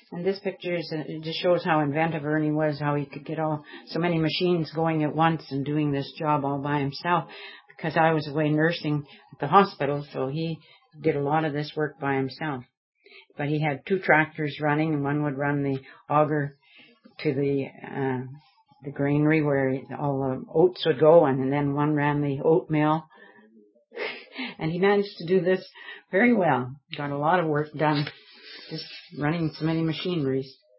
And this picture it just shows how inventive Ernie was, how he could get so many machines going at once and doing this job all by himself. Because I was away nursing at the hospital, so he did a lot of this work by himself. But he had 2 tractors running, and one would run the auger to the granary where all the oats would go, and then one ran the oat mill. And he managed to do this very well. Got a lot of work done just running so many machineries.